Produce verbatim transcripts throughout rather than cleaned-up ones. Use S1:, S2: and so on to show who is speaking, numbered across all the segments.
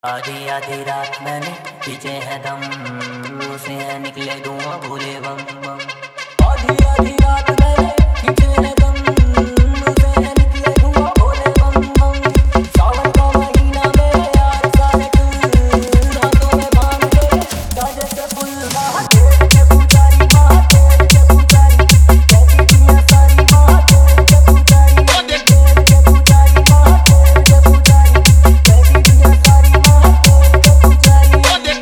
S1: आधी आधी रात मैंने पीछे है दम से है निकले धुआं भूले बम बम। आधी आधी रात मैंने पीछे है दम से है निकले धुआं भूले बम बम। सावन का महीना मेरे यार सारे तू रातों में भांग के गाजे से फुल महादेव के पुजारी महादेव के पुजारी कहती दुनिया सारी महादेव के पुजारी महादेव के पुजारी महादेव के पुजारी कहती दुनिया सारी महादेव के पुजारी।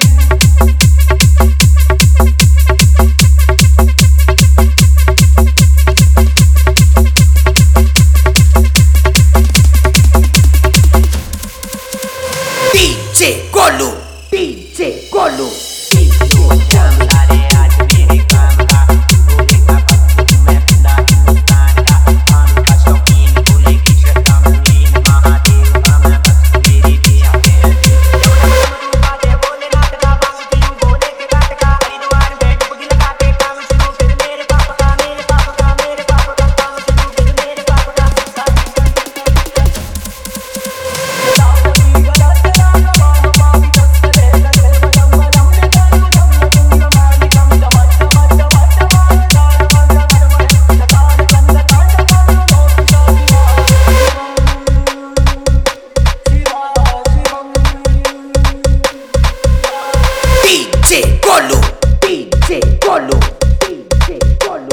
S2: DJ Golu DJ Golu DJ Golu DJ Golu DJ Golu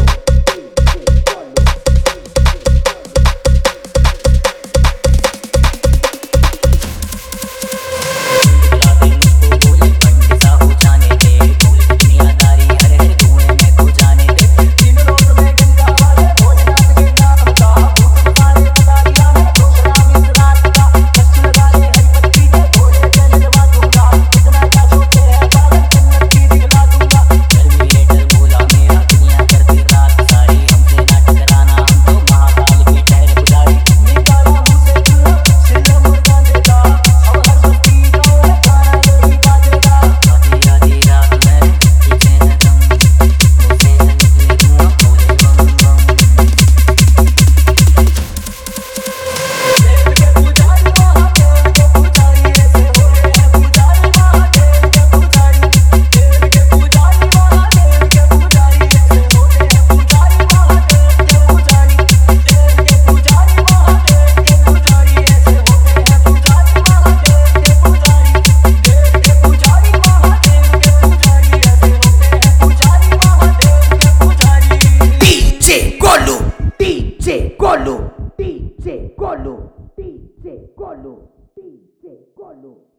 S2: DJ Golu DJ Golu DJ Golu DJ Golu.